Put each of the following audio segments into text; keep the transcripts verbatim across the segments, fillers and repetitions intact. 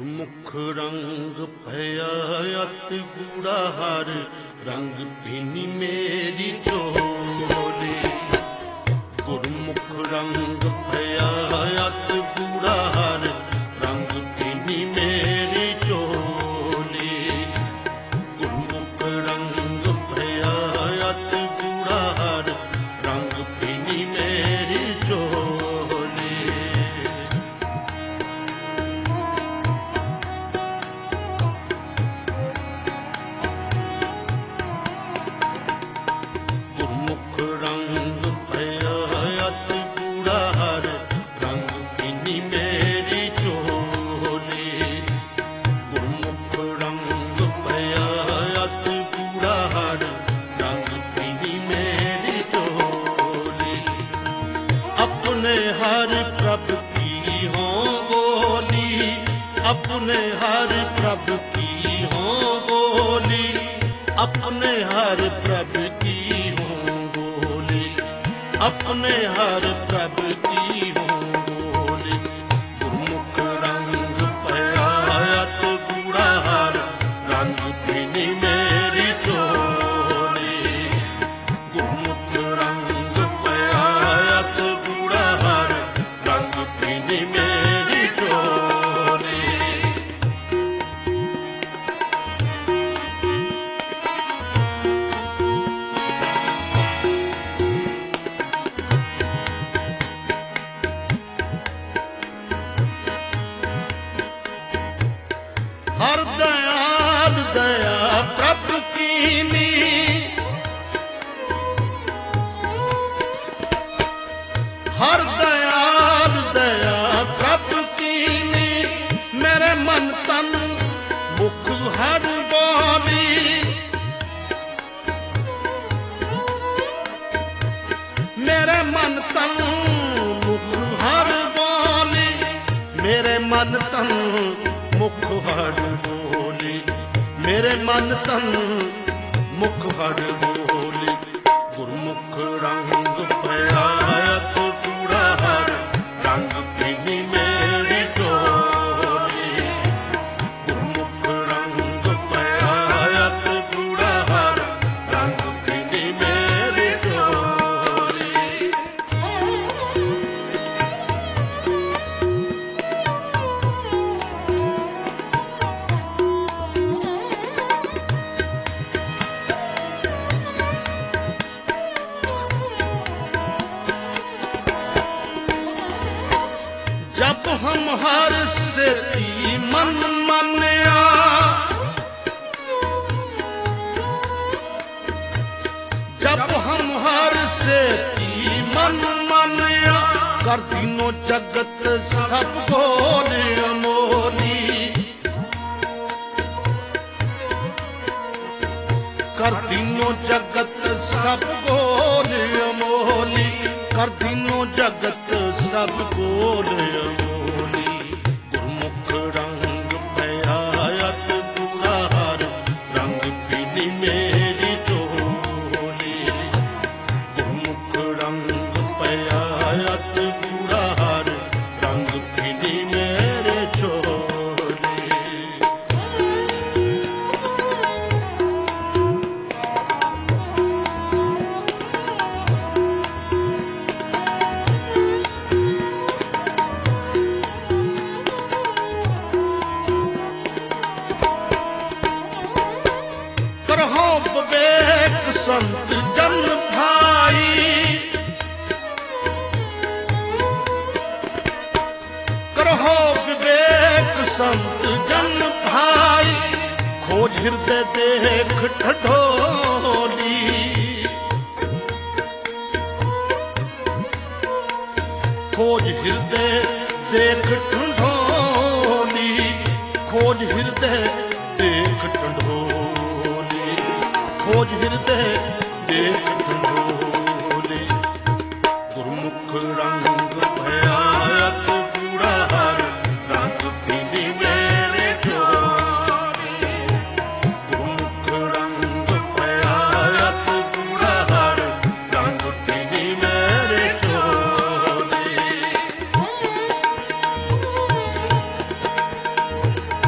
ਗੁਰਮੁਖ ਰੰਗ ਭਇਆ ਅਤ ਗੂੜਾ ਹਰ ਰੰਗ ਪੀਨੀ ਮੇਰੀ ਝੋਲੀ। ਗੁਰਮੁਖ ਰੰਗ ਭਇਆ ਅਤ ਗੂੜਾ ਹਰ ਰੰਗ ਪੀਨੀ ਮੇਰੀ ਝੋਲੀ। ਗੁਰਮੁਖ ਰੰਗ ਭਇਆ ਅਤ ਗੂੜਾ ਹਰ ਰੰਗ ਪੀਨੀ ਮੇਰੀ ਝੋਲੀ। अपने हर प्रभ की हो बोली, अपने हर प्रभ की हो बोली, अपने हर प्रभ की हो बोली, अपने हर प्रभ की हो बोली। गुरमुख रंग पया अत गूढ़ा हर रंग पीनी मेरी झोली। गुरमुख रंग पया अत गूढ़ा हर रंग पीनी मेरी झोली। हर दयाल दया प्रभ कीनी, हर दयाल दया प्रभ कीनी। मेरे मन तन मुख हर बोली, मेरे मन तन मुख हर बोली, मेरे मन तन मुख हर बोली, मेरे मन तन मुख हर बोली। गुरमुख रंग पया अत गूढ़ा हर रंग पीनी मेरी झोली। गुरमुख रंग पया अत गूढ़ा हर रंग पीनी मेरी झोली। जब हम हर से मन मनिया, जब हम हर से मन मनिया। कर तीनों जगत सब बोले अमोली, कर तीनों जगत सब बोले अमोली, कर तीनों जगत सब बोले अमोली। गुरमुख रंग पया अत गूढ़ा हर रंग पीनी मेरी झोली। गुरमुख रंग पया अत गूढ़ा हर रंग पीनी मेरे झोली। करहो विवेक संत जन भाई, करहो विवेक संत जन भाई। खोज हृदय देख ठठोली, खोज हृदय देख ठठोली, खोज हृदय देख ठठोली, खोज हृदय देख ठठोली। गुरमुख रंग भया अत गूढ़ा हर रंग पीनी मेरे झोली। गुरमुख रंग भया अत गूढ़ा हर रंग पीनी मेरे झोली।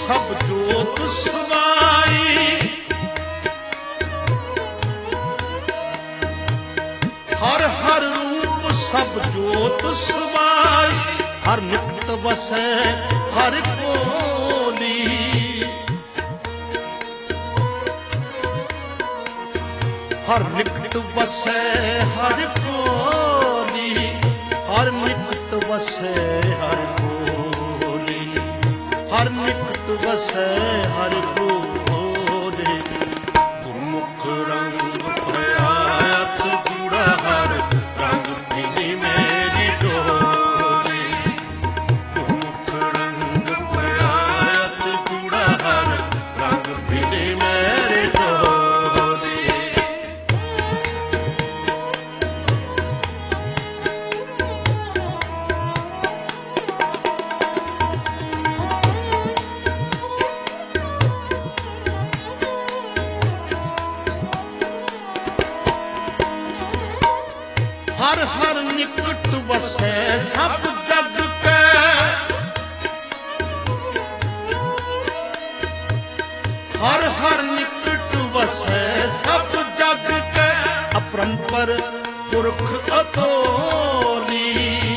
ਸਭ ਜੋਤ ਸਮਾਈ, ਹਰ ਹਰ ਰੂਪ ਸਭ ਜੋਤ ਸਮਾਈ, ਹਰ ਨਿਕਟ ਵਸੈ ਹਰ ਕੋਲੀ। ਹਰ ਨਿਕਟ ਵਸੈ ਹਰ ਕੋਲੀ, ਹਰ ਨਿਕਟ ਵਸੈ ਹਰ ਕੋਲੀ, ਹਰ ਨਿਕਟ ਵਸੈ ਹਰ ਕੋਲੀ। ਗੁਰਮੁਖ ਰੰਗ ਭਇਆਤ ਗੂੜਾ ਹਰ ਰੰਗ ਪੀਨੀ ਮੇਰੀ ਡੋਲੀ। ਗੁਰਮੁਖ ਰੰਗ ਭਇਆਤ ਗੂੜਾ ਹਰ ਰੰਗ ਪੀਨੀ ਮੇਰੀ ਡੋਲੀ। ਹਰ ਹਰ ਨਿਕਟ ਵਸੈ ਸਭ ਜਗ ਕੈ, ਹਰ ਹਰ ਨਿਕਟ ਵਸੈ ਸਭ ਜਗ ਕੈ, ਅਪਰੰਪਰ ਪੁਰਖ ਅਤੋਲੀ।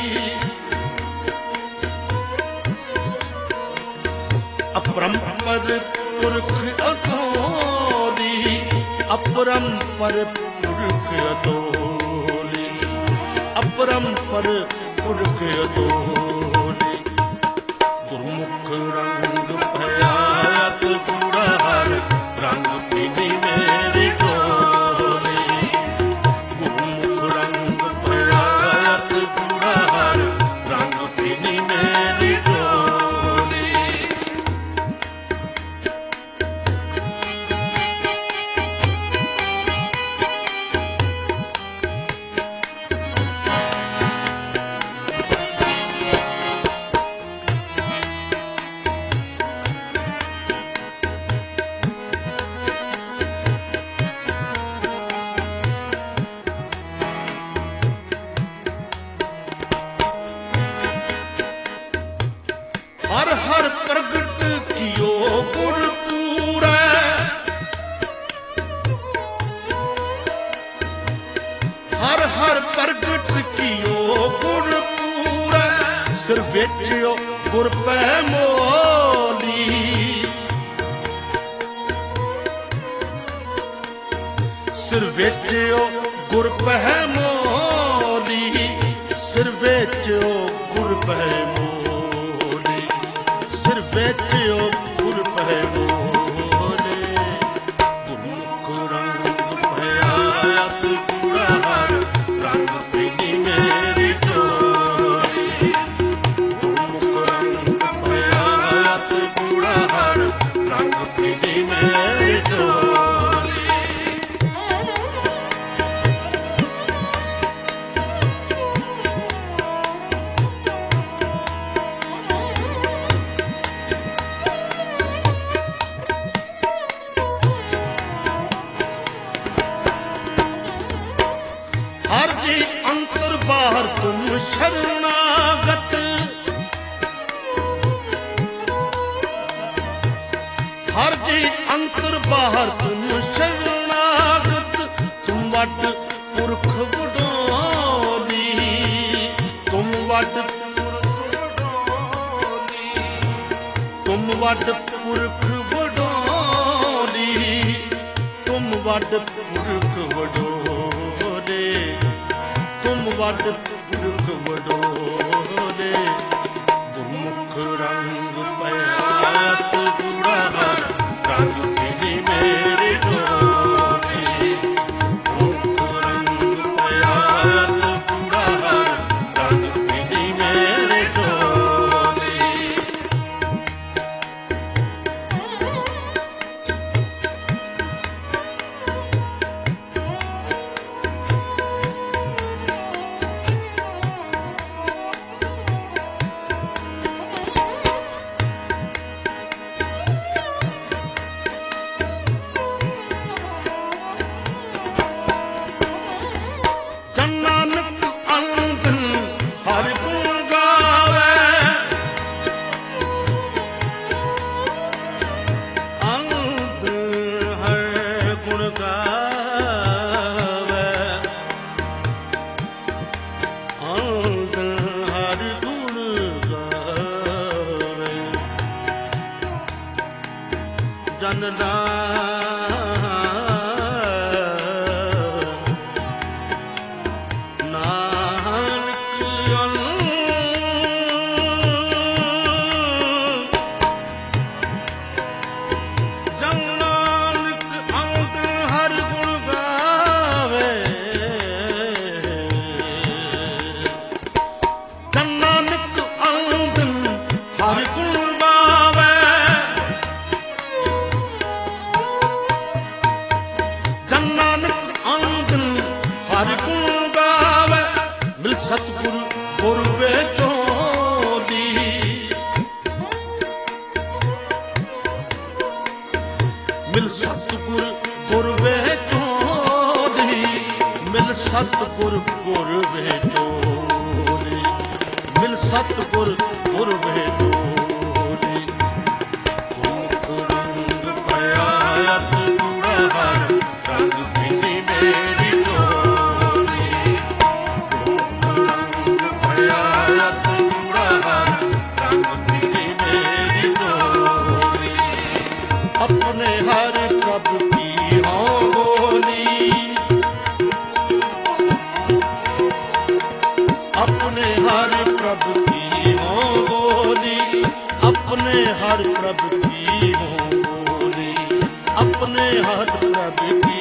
ਅਪਰੰਪਰ ਪੁਰਖ ਅਤੋਲੀ, ਅਪਰੰਪਰ ਪੁਰਖ ਅਤੋਲੀ, ਅਪਰੰਪਰ ਪੁਰਖ ਅਤੋਲੀ। ਗੁਰਮੁਖ ਰੰਗ ਭਇਆਤ ਗੂੜਾ ਹਰ ਰੰਗ ਪੀਨੀ ਮੇਰੀ ਡੋਲੀ। ਗੁਰਮੁਖ ਰੰਗ ਭਇਆਤ ਗੂੜਾ ਹਰ ਰੰਗ ਪੀਨੀ ਮੇਰੀ ਡੋਲੀ। ਹਰ ਹਰ ਪ੍ਰਗਟ ਕੀਓ ਗੁਰ ਪੂਰੈ, ਹਰ ਹਰ ਪ੍ਰਗਟ ਕੀਓ ਗੁਰ ਪੂਰੈ, ਸਿਰ ਵੇਚਿਓ ਗੁਰ ਪੈ ਮੋਲੀ। ਸਿਰ ਵੇਚਿਓ ਗੁਰ ਪੈ ਮੋਲੀ, ਸਿਰ ਵੇਚਿਓ ਗੁਰ ਪੈ ਮੋਲੀ, ਸਿਰ ਵੇਚਿਓ ਗੁਰ ਪੈ ਮੋਲੀ। ਗੁਰਮੁਖ ਰੰਗ ਭਇਆਤ ਗੂੜਾ ਹਰ ਰੰਗ ਪੀਨੀ ਮੇਰੀ ਡੋਲੀ। ਗੁਰਮੁਖ ਰੰਗ ਭਇਆਤ ਗੂੜਾ ਹਰ ਰੰਗ ਪੀਨੀ ਮੇਰੀ ਡੋਲੀ। ਹਰ ਜੀ ਅੰਤਰ ਬਾਹਰ ਤੁਮ ਸ਼ਰਨਾਗਤ, ਹਰ ਜੀ ਅੰਤਰ ਬਾਹਰ ਤੁਮ ਸ਼ਰਨਾਗਤ। ਤੁਮ ਵੱਡ ਪੁਰਖ ਵਡੋਲੀ, ਤੁਮ ਵੱਡ ਪੁਰਖ ਵਡੋਲੀ, ਤੁਮ ਵੱਡ ਪੁਰਖ ਵਡੋਲੀ, ਤੁਮ ਵੱਡ ਪੁਰਖ ਵਡੋਲੀ, ਤੁਮ ਵੱਡ ਪੁਰਖ ਵਡੋਲੀ। ਗੁਰਮੁਖ ਰੰਗ ਭਇਆਤ ਗੂੜਾ ਹਰ ਰੰਗ ਪੀਨੀ ਮੇਰੀ ਡੋਲੀ। ਗੁਰਮੁਖ ਰੰਗ ਭਇਆਤ ਗੂੜਾ ਹਰ ਰੰਗ ਪੀਨੀ ਮੇਰੀ ਡੋਲੀ। ਜਨ ਸਤਿਗੁਰ ਗੁਰ ਵੇਚੋਂ ਦੀ ਮਿਲ ਸਤਿਗੁਰ ਗੁਰ ਵੇਚੋਂ ਦੀ ਮਿਲ ਸਤਿਗੁਰ ਗੁਰ ਵੇਚੋਂ ਦੀ ਮਿਲ ਸਤਿਗੁਰ ਗੁਰ ਵੇਚੋਂ ਦੀ ਗੁਰਮੁਖ ਰੰਗ ਪਿਆ ਅਤ ਗੂੜਾ ਹਰ ਰੰਗ ਪੀਲੀ ਮੇਰੀ अपने हर प्रभ की हो बोली अपने हर प्रभ की हो बोली अपने हर प्रभ की हो बोली अपने हर प्रभ की